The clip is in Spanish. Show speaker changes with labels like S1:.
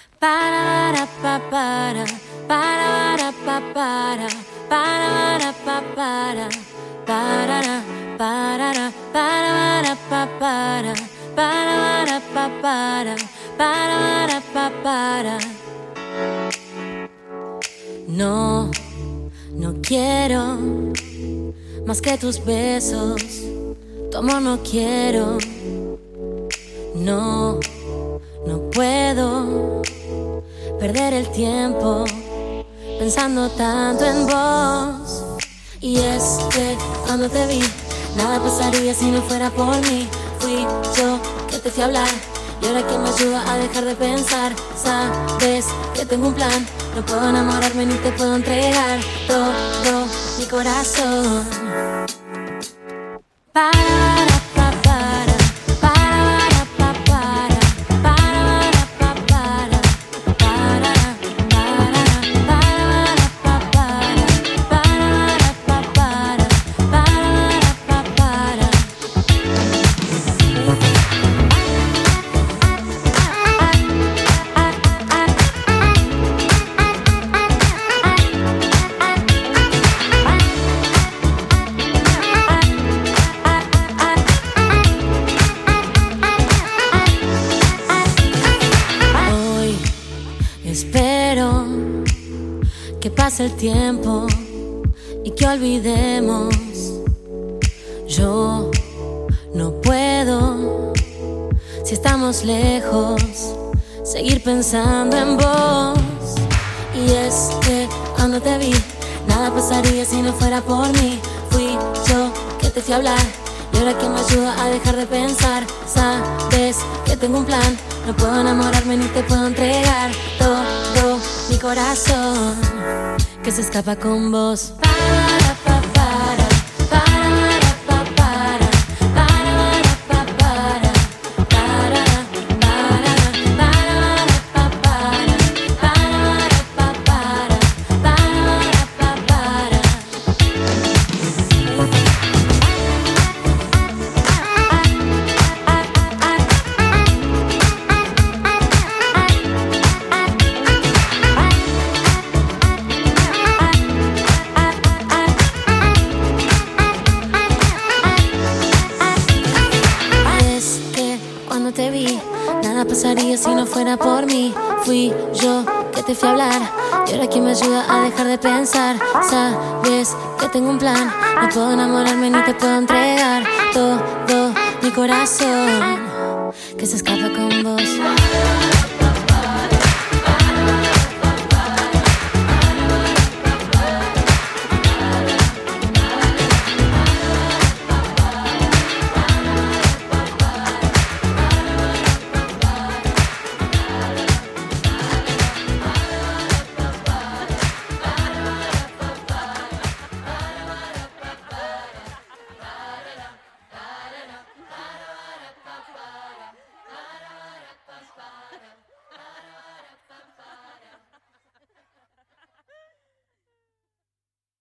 S1: Para pa para pa para pa para para. No, no quiero más que tus besos. Tu amor no quiero. No, no puedo perder el tiempo pensando tanto en vos. Y es que cuando te vi, nada pasaría si no fuera por mí. Fui yo que te fui a hablar, y ahora que me ayuda a dejar de pensar. Sabes que tengo un plan, no puedo enamorarme ni te puedo entregar todo mi corazón. Espero que pase el tiempo y que olvidemos. Yo no puedo, si estamos lejos, seguir pensando en vos. Y es que cuando te vi, nada pasaría si no fuera por mí. Fui yo que te fui a hablar, y ahora que me ayuda a dejar de pensar. Sabes que tengo un plan, no puedo enamorarme ni te puedo entregar todo mi corazón, que se escapa con vos. Te vi, nada pasaría si no fuera por mí. Fui yo que te fui a hablar, y ahora que me ayuda a dejar de pensar. Sabes que tengo un plan, no puedo enamorarme ni te puedo entregar todo mi corazón, que se escapa con vos.